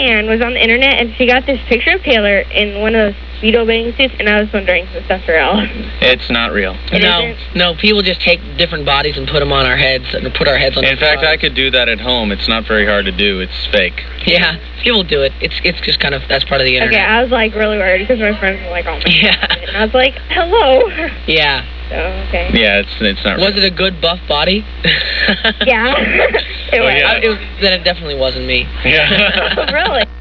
fan was on the internet, and she got this picture of Taylor in one of those Speedo bathing suits, and I was wondering if that's real. It's not real. No, people just take different bodies and put them on our heads, and put our heads on. In fact, I could do that at home. It's not very hard to do. It's fake. Yeah, people do it. It's just kind of, that's part of the internet. Okay, I was like really worried because my friends were like, oh my God. And I was like, hello. Yeah. So, okay. Yeah, it's not real. Was it a good buff body? Yeah. It was. Yeah. Then it definitely wasn't me. Yeah. Really?